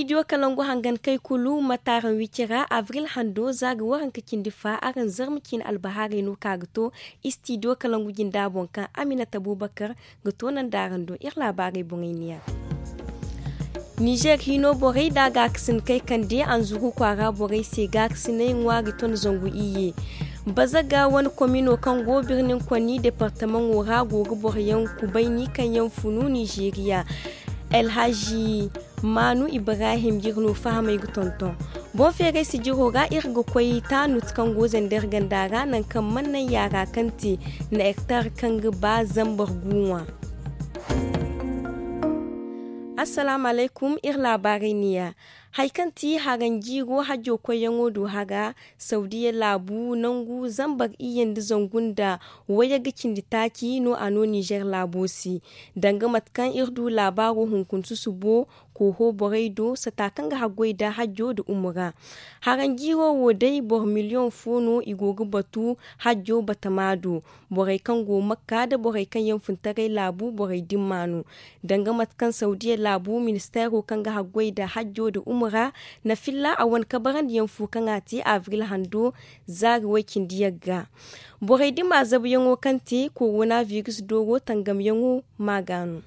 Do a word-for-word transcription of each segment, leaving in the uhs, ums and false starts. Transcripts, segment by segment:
Studio Kalangu hangan kai kulu mataran wikira Avril Hando zaga waran kakin difa aran zarmkin albahari no kagto Studio Kalangu ginda bonkan Aminata Abubakar gato nan daran do ir labarai bunginiya. Niger hino borai da gaksin kai kande an zugu kwara borai se gaksin yin wari ton zangu iye. Bazaga wani komino kan go birnin Kwani departement wora gogo boryan kubaini kan yan funu Nigeria. El Haji Manu Ibrahim girno fahamai gutonton. Bon fere si jiroga irgo koyi ta nutkan gozen dergandara nan kan mannan yara kanti na hektar kan ba zambar guwa. Assalamu alaikum ir labarai niya. Haikanti hagan jigo hajo koyan odo haga Saudiya labu nangu zambar iyan da zangunda waya gikin ditaki no ano Niger labosi. Danga matkan irdu labaru hunkunsu subo ko ho boreido satakan ga hagwai da hajo da umura. Hagan jigo wodai bor miliyon fono igogo batu hajo batamado. Borai kan go makka da borai kan yan funtarai labu borai dimmanu. Danga matkan Saudiya labu ministero kan ga hagwai da hajo da umura na filla a wani kabaran yan fukan ati Avril Hando zari wakin diyaga. Borai dima zabu yango kanti coronavirus dogo tangam yango maganu.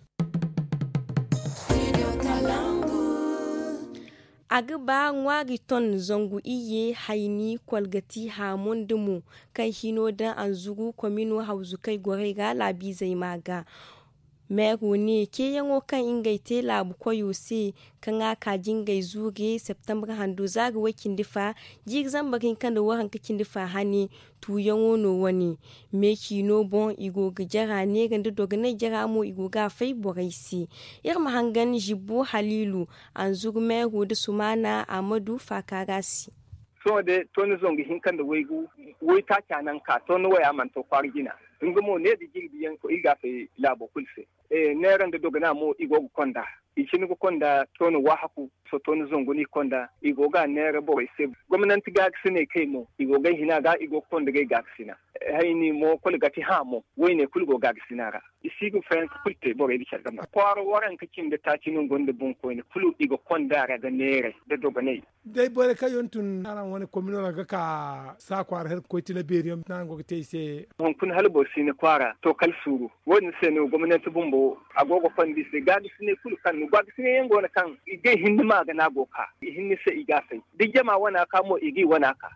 Agaba ngwari ton zongu iye haini kwalgati hamon dumu kan hino dan anzugu komino hauzu kai gorega labi zai maga. Meru ne ke yango kan ingaite labu koyo se kan aka jingai zuge September hando zaga wakin difa jig zambakin kan da waran kakin difa hani tu yango no wani me kino bon igo gajara ne ganda doganai jara mo igo ga fai boraisi ir mahangan jibbo Halilu an zugu meru da Sumana Amadu Fakarasi. So de toni zongi hinkan da waigu wai ta kanan ka toni waya man to fargina ngumo ne da jirbiyan ko iga fe labo kulse e ne ran da dogana mo igo konda ichini ko konda toni wahaku so toni zongo ni konda igo ga ne rabo ise gwamnati ga sine kai mo igo ga hina ga igo konda ga ga sina hayni mo kolgati ha mo wayne kulgo ga sinara isigo fen kulte bo ga bichar gama kwaro waran kakin da tacinin gonda bun ko ne kulu igo konda ra ga nere da doganai dai bore kayon tun aran wani communal ga ka sa kwar har ko tilaberium nan go te se hon kun halbo sine kwara to kal suru woni se ne gwamnati bumbo agogo fandi se ga sine kulu kan no ga sine yango na kan ige hinni ma ga na goka hinni se iga sai duk jama wana ka mo igi wana ka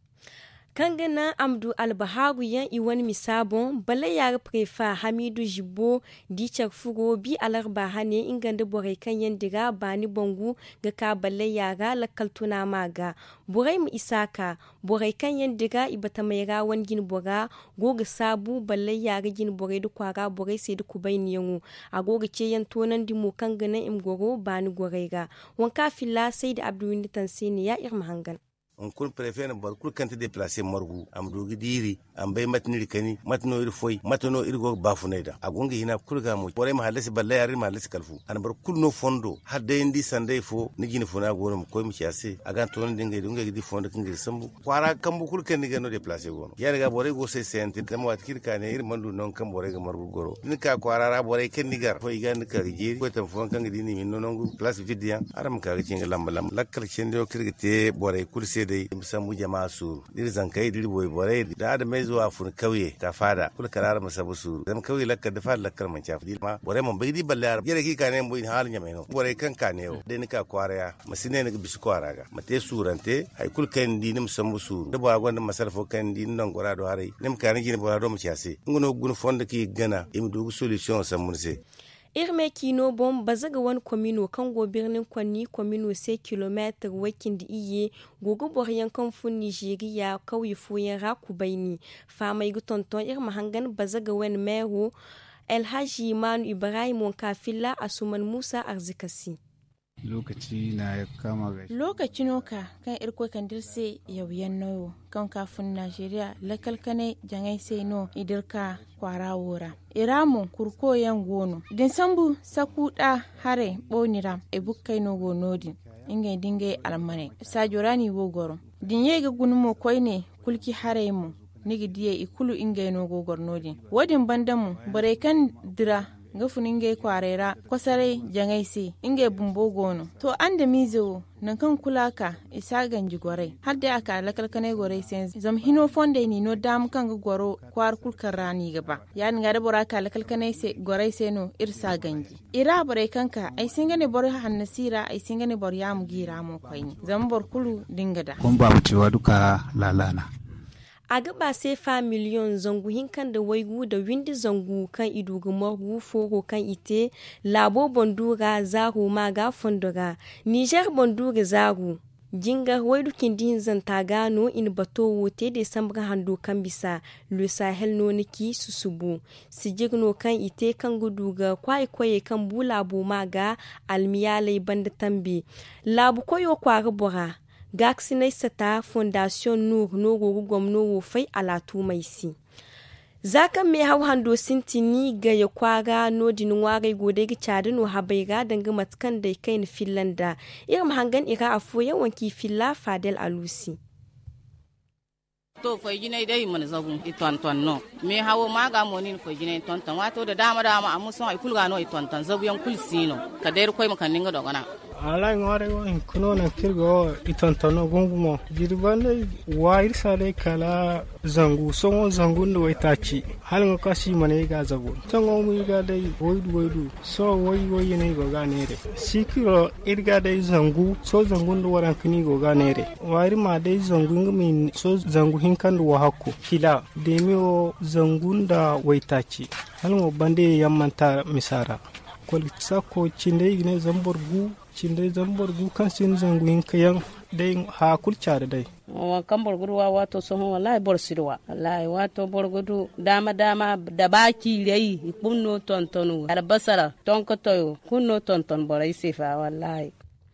Kangana Amdu Albahagu yan iwan misabon bala yar prefa Hamidu Jibo dichar fugo bi alarba hane inganda borai kan yan diga bani bongu ga ka bala yara lakaltuna maga borai mu isaka borai kan yan diga ibata mai rawan gin bora goga sabu bala yara gin borai da kwara borai sai da kubai niyangu agoga ce yan tonan dimo kangana imgoro bani goraiga wanka filla sai da Abdulwindi Tansini ya irma hangan. On kun préfère bar kul kante déplacer morgu am dogi diri am bay matni kani matno ir foy matno ir go bafuneda agongi hina kulga mo bore ma halasi balla yari ma halasi kalfu an bar kul no fondo hadde indi sande fo ni gini fona gono ko mi ciase aga to non dinga dunga di fondo kingi sambu kwara kambu kul kan ni gano déplacer gono yari ga bore go se sente kam wat kirka ne ir mandu non kam bore ga margu goro ni ka kwara ra bore ken ni gar fo iga ni ka jiri ko tam fon kan di ni min non place vidia aram ka ga cinga lamba lam lakkar cende o kirgite bore kurse dai musammu jama'a su dir zankai dir boy bore da da mai zuwa fun kauye ka fada kula karar masabu su zam kauye lakka da fada lakkar man chafi ma bore man bai di ballar yare ki kane mu in halin ya maino bore kan kane o dai nika kwaraya masine ne bisu kwaraga mate surante hay kul kan di nim sambu su da ba gonda masarfo kan di nan gora do hare nim kan gini bora do mu chase ngono gun fonda ki gana im dugu solution samunse irme kino bom bazaga wani komino kan go birnin Kwani komino sai kilometer wakin da iye gogo boryan kan fun Nigeria kauye fuyen raku baini famai gutonton irma hangan bazaga wani mero El Haji Manu Ibrahim wanka filla Asuman Musa Arzikasi lokaci na ya kama gashi lokaci noka kan irko kan dirse yauyan noyo kan kafin Najeriya lakalkane jangai sai no idirka kwara wora iramu kurko yan gono din sambu sakuda hare bonira e bukkai no gonodin inga dingai almane sajorani wogoro din yega gunumo koine kulki hare mu nigi diye ikulu inga no gogornodin wadin bandamu bare kan dira ga funin ga kwarera kwasare jangai se inga bumbo gono to an da mizo nan kan kula ka isa ganji gore har da aka lakalkane gore sen zam hino fonde ni no dam kan ga goro kwar kulkar rani gaba ya ni ga da bora ka lakalkane se gore se no irsa ganji ira bare kanka ai singane bor hannasira ai singane bor ya mu gira mu kwaini zam bor kulu dingada kun ba mu cewa duka lalana a gaba sai fa miliyon zangu hinkan da waigu da windi zangu kan idugu morgu foro kan ite labo bondura zaru ma ga fondura niger bondura zaru jingar waidu kindin zanta gano in bato wote de sambra hando kan bisa le sahel no niki susubu sijigno kan ite kan guduga kwai kwaye kan bulabo ma ga almiyalai banda tambe labu koyo kwara bora gaksinai sata fondation nur no gogo gwamno wo fai alatu mai si zaka me hau hando sintini ga ya kwaga no din ware gode ga chadu no habaiga danga matkan da kai ni finlanda irin hangan ira afo yawan ki filla fadel alusi to foi jinai dai man zagu iton ton no me hawo maga monin foi jinai ton ton wato da dama dama amuson ay kulga no iton ton zagu yan kulsino ka der koy makan ninga dogana ala ngore go kuno na kirgo itontono gungumo jirbande wair sale kala zangu songo zangu ndo waitachi halngo kasi mane ga zabu tongo mu ga dai woidu woidu so woyi woyi ne go ga nere sikiro irga dai zangu so zangu ndo waran kini go ga nere wair ma dai zangu ngumi so zangu hinkan do hakku kila demio zangu nda waitachi halngo bande yamanta misara kol sako cinde igne zamborgu cinde zamborgu kan sin zangu in kayan dai ha kulcha dai wa kan borgudu wa wato so wallahi bor sidwa wallahi wato borgudu dama dama da baki lei kunno tontonu ar basara tonko toyo kunno tonton borai sefa wallahi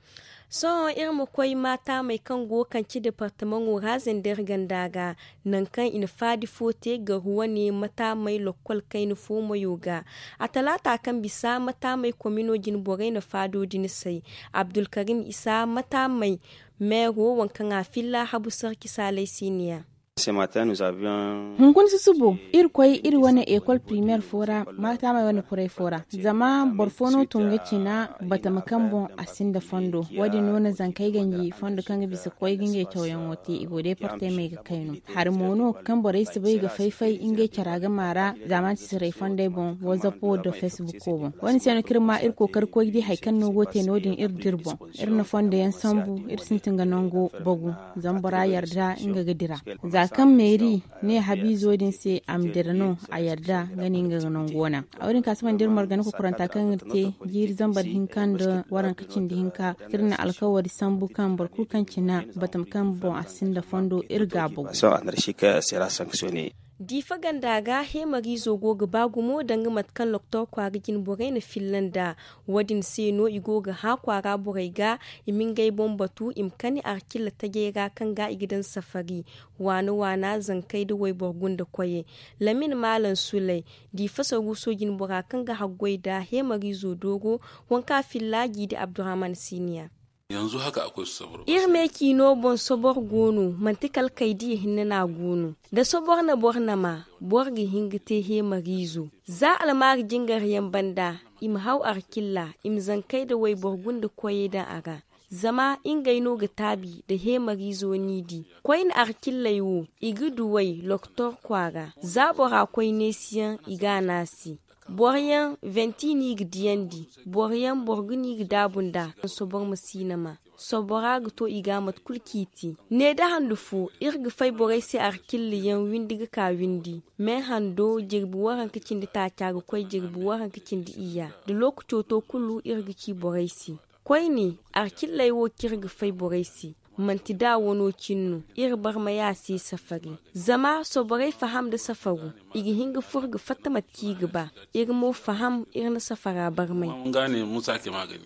so irin makwai mata mai kan gokanci departement wurazin dirgan daga nan kan in fadi fote ga ruwa ne mata mai lokal kai ni fomo yoga a talata kan bisa mata mai kwaminogin borai na fado dinisai abdulkarim isa mata mai mero wankan a filla habu sarki salai siniya Ce matin, nous avions... Hungun susubu, ir koi ir wane école primaire fora, mata mai wane kurai fora. Zama borfono tunga cina bata makambo asinda fondo. Wadi nuna zankai ganji fondo kanga bisa koi ginge tauyan wote igode parte mai ga kainu. Harmono kan borai su bai ga faifai inge caraga mara zaman ci sirai fonde bon wazapo da Facebook ko bon. Wani sai na kirma ir kokar koi di haikan no gote nodin ir dirbon. Ir na fonde yan sambu ir sintinga nongo bogu. Zambara yarda inga gadira. Zakan meri ne habizo din se amdirno a yarda ganin ga nan gona a wurin kasuwan dirmar ganin ku kuranta kan irte jir zambar hinkan da waran kacin da hinka kirna alkawari sambu kan barku kan cina batam kan bon asin da fondo irga bu so anar shi ka sera sanctionné difa gandaga he marizo goga bagumo danga matkan loktor kwarigin borai na finlanda wadin seno igoga ha kwara borai ga imingai bombatu imkani arkila tagera kan ga igidan safari wani wana zankai da wai borgun da kwaye lamin malan sulai difa sagu sojin bora kan ga hagwai da he marizo dogo wanka fillagi da abdurrahman siniya yanzu haka akwai sabor irme kino bon sobor gonu mantikal kaidi hinna na gonu da sobor na borna ma borgi hingite he marizo za almar jingar yan banda im hau arkilla im zankai da wai borgun da koye da aga zama ingaino ga tabi da he marizo nidi koyin arkilla yo igudu wai loktor kwaga za bora koy nesiyan iganasi Boriyan ventini gdiendi, boriyan borguni gdabunda, sobor masinama. Sobora gto igamat kulkiti. Ne da handufu, irga fay boray se arkilli yan windiga ka windi. Men hando jirbu waran kicin da ta caga koy jirbu waran kicin da iya. Da lokuto to kullu irga ki boray si. Koy ni, arkillai wo kirga fay boray si. Mantida wono kinnu ir barma ya si safari zama soborai faham da safaru igi hinga furga fatamat kiga ba ir mo faham ir na safara barmai mun gane mun sake magani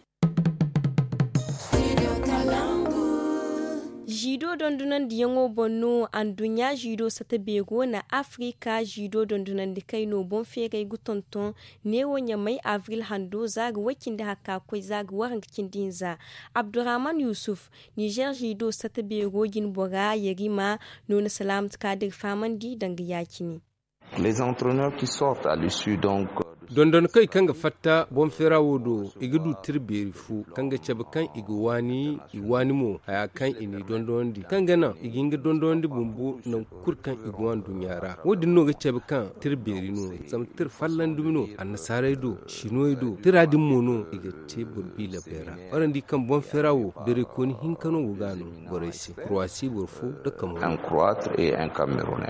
jido dondunan da yango bonno an dunya jido sata bego na Afrika jido dondunan da kai no bon fere gutonton ne wonya mai avril hando zaga wakin da haka koi zaga waran kin dinza Abdurrahman Yusuf Niger jido sata bego gin boga yarima nuna salamt kadir famandi danga yakini les entraîneurs qui sortent à l'issue donc dondon kai kanga fatta bon fera wodo igudu tirberi fu kanga cebe kan igwani iwani mo aya kan ini dondondi kanga na iginga dondondi bumbu nan kurkan igwan dunyara wodi no ga cebe kan tirberi no zam tir fallan dumino annasare do shinoy do tiradin mono iga tebur bila bera orandi kan bon fera wo bere koni hinkano wugano boresi croatie borfu da kamar un croate et un camerounais.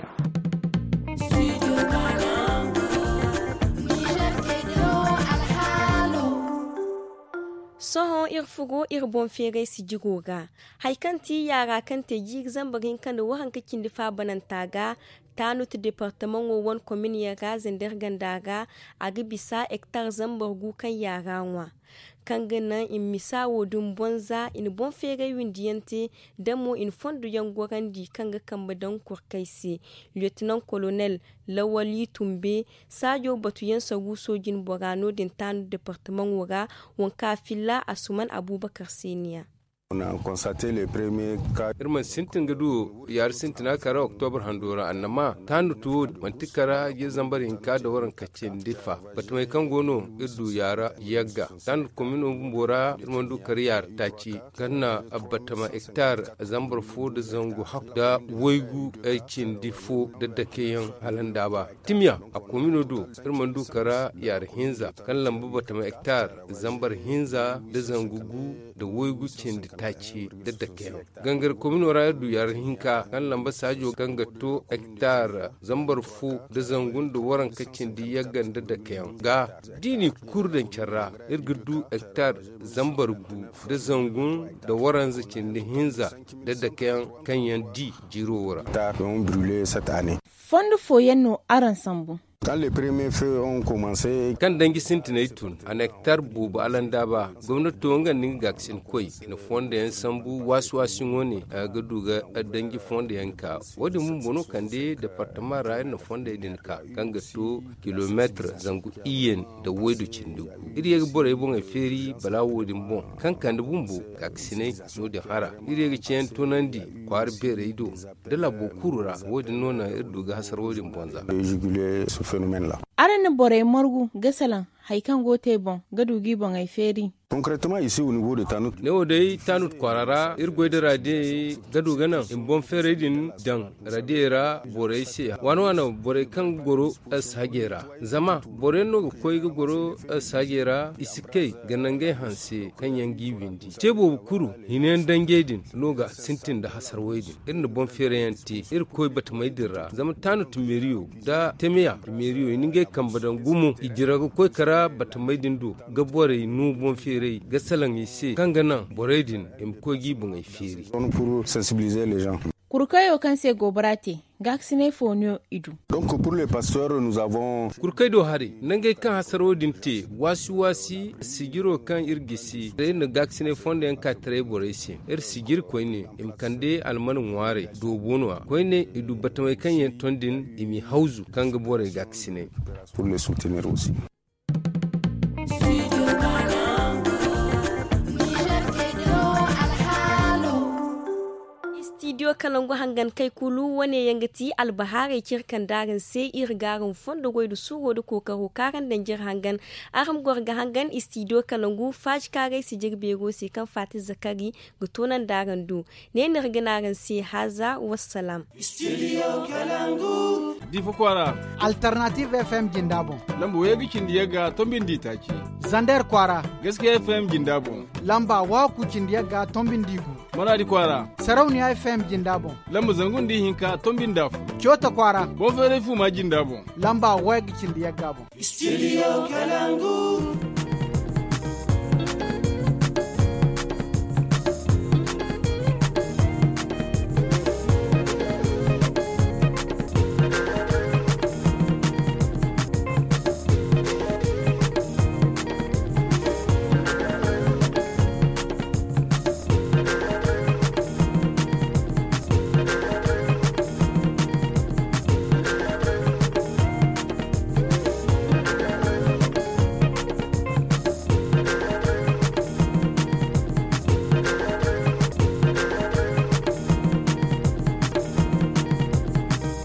Sohon irfugo irbon fere si jigoga haikanti yara kante yig zambarin kan wahan kakin difa banantaga tanut departement wo won commune yaga zender gandaga agi bisa hectare zambargu kan yara wa kangana in misawo dum bonza in bon fere windiyante damo in fondu yangorandi kanga kamba dan kurkaisi lieutenant colonel lawali tumbe sajo batuyen sagu sojin borano din tanu departement woga wonka filla asuman abubakar seniya. On a constaté les premiers cas. Irman sintin gadu yar sintina kara October handora annama tanu tu mantikara ye zambari inka da waran kacin difa batmai kan gono idu yara yagga tan komino bumbora irman du kariyar taci ganna abbatama hectare zambar fu da zangu hakda waigu aikin difo da dakeyan halanda ba timya a komino du irman du kara yar hinza kan lambu batama hectare zambar hinza da zangugu da waigu cin taci da dake gangar komino ra du yar hinka kan lamba sajo ganga to hectare zambar fu da zangun da waran kacin di yaggan da dake ga dini kurdan charra irgudu hectare zambar gu da zangun da waran zacin da hinza da dake kan yan di jiro wora ta don brûler cette année fondo foyenno aran sambu. Quand les premiers feux ont commencé, kan dangi sintinai tun a nektar bubu alanda ba gwamnati to ngan ning gaksin koi ina fonda yan sambu wasu wasin woni a gaduga a dangi fonda yanka wadi mun bono kande departement ra na fonda din ka kan ga to kilometer zangu iyen da wedu cindu iri ga bore bon feri bala wodin bon kan kan bumbu gaksinai no de hara iri ga cen tonandi kwar bere ido de la bokurura wodi nona irduga hasar wodin bonza phénomène là. Arana bore morgu gasalan haikan gote bon gadugi bon ay feri. Concrètement ici au niveau de Tanout. Ne odai Tanout kwarara irgo de rade gadu gana in bon fere din dan radera bore se wano wano bore kan goro as hagera zama bore no koy goro as hagera isikei ganangai hanse kan yangi windi cebo kuru hinen dange din noga sintin da hasar waidin irin bon fere yanti ir koy batmai dirra zama Tanout meriyo da temeya meriyo ninge kambadan gumu ijira koy kara batmai din do gabore nu bon fere gasalan yise kangana boredin im kogi bungai feri on pour sensibiliser les gens. Kurkayo kanse gobrate gaksine fonio idu. Donc pour les pasteurs nous avons kurkaido hari nangai kan hasaro dinte wasi wasi sigiro kan irgisi rein gaksine fonde en katre boresi er sigir koine im kande alman ware do bonwa koine idu batawai kan yen tondin imi hauzu kanga bore gaksine pour les soutenir aussi. Studio Kalangu hangan kai kulu wane yangati albahare kirkan darin sai irgarin fondo goidu suro da kokaro karan danjir hangan aram gorga hangan Studio Kalangu faj kare si jirbego si kan Fati Zakari gutonan darin du ne nirginarin si haza wassalam. Studio Kalangu Difu kwara Alternative F M Jindabo Lambo yegi kindiyaga tombin ditaki Zander kwara Gaskiya F M Jindabo Lamba waku kindiyaga tombin digu Maradi kwara Sarauniya F M Jindabo Lamba zangun di hinka tombin dafu Kyota kwara Bofere fu ma Jindabo Lamba wegi kindiyaga bo Studio Kalangu